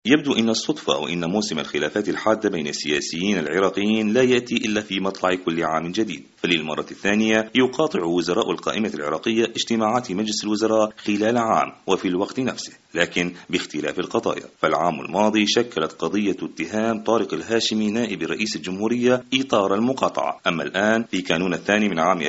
يبدو أن الصدفة أو أن موسم الخلافات الحادة بين السياسيين العراقيين لا يأتي إلا في مطلع كل عام جديد، فللمرة الثانية يقاطع وزراء القائمة العراقية اجتماعات مجلس الوزراء خلال عام وفي الوقت نفسه، لكن باختلاف القضايا. فالعام الماضي شكلت قضية اتهام طارق الهاشمي نائب رئيس الجمهورية إطار المقاطعة، أما الآن في كانون الثاني من عام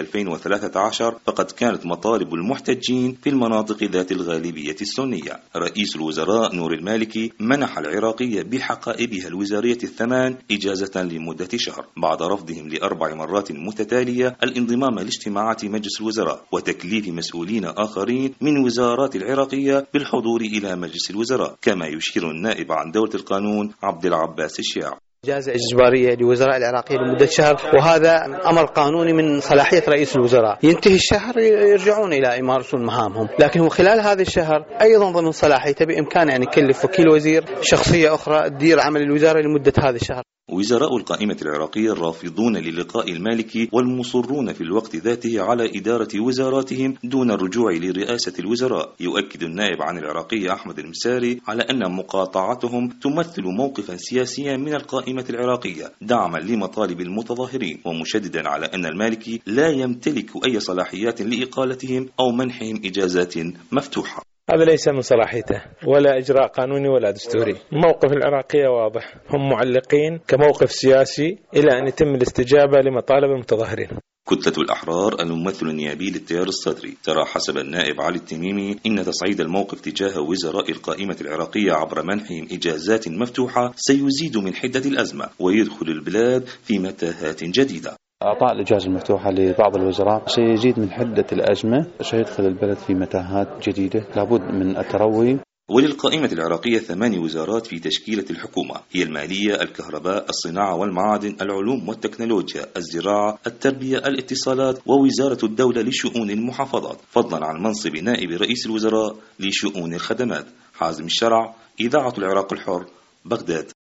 2013 فقد كانت مطالب المحتجين في المناطق ذات الغالبية السنية. رئيس الوزراء نور المالكي منح العراقية بحقائبها الوزارية الثمان إجازة لمدة شهر بعد رفضهم ل4 مرات متتالية الانضمام لاجتماعات مجلس الوزراء وتكليف مسؤولين آخرين من وزارات العراقية بالحضور إلى مجلس الوزراء، كما يشير النائب عن دولة القانون عبد العباس الشيع. إجازة إجبارية لوزراء العراقية لمدة شهر، وهذا أمر قانوني من صلاحية رئيس الوزراء. ينتهي الشهر يرجعون إلى يمارسون مهامهم، لكن هو خلال هذا الشهر أيضا ضمن صلاحيته بإمكانه أن يكلف وكيل وزير شخصية أخرى تدير عمل الوزارة لمدة هذا الشهر. وزراء القائمة العراقية الرافضون للقاء المالكي والمصرون في الوقت ذاته على إدارة وزاراتهم دون الرجوع لرئاسة الوزراء. يؤكد النائب عن العراقية أحمد المساري على أن مقاطعتهم تمثل موقفا سياسيا من القائمة العراقية دعما لمطالب المتظاهرين، ومشددا على أن المالكي لا يمتلك أي صلاحيات لإقالتهم أو منحهم إجازات مفتوحة. هذا ليس من صلاحيته ولا إجراء قانوني ولا دستوري. موقف العراقية واضح، هم معلقين كموقف سياسي إلى أن يتم الاستجابة لمطالب المتظاهرين. كتلة الأحرار الممثل النيابي للتيار الصدري ترى حسب النائب علي التميمي إن تصعيد الموقف تجاه وزراء القائمة العراقية عبر منحهم إجازات مفتوحة سيزيد من حدة الأزمة ويدخل البلاد في متاهات جديدة. إعطاء الإجازة المفتوحة لبعض الوزراء سيزيد من حدة الأزمة، سيدخل البلد في متاهات جديدة، لابد من التروي. وللقائمة العراقية 8 وزارات في تشكيلة الحكومة، هي المالية، الكهرباء، الصناعة والمعادن، العلوم والتكنولوجيا، الزراعة، التربية، الاتصالات، ووزارة الدولة لشؤون المحافظات، فضلا عن منصب نائب رئيس الوزراء لشؤون الخدمات. حازم الشرع، إذاعة العراق الحر، بغداد.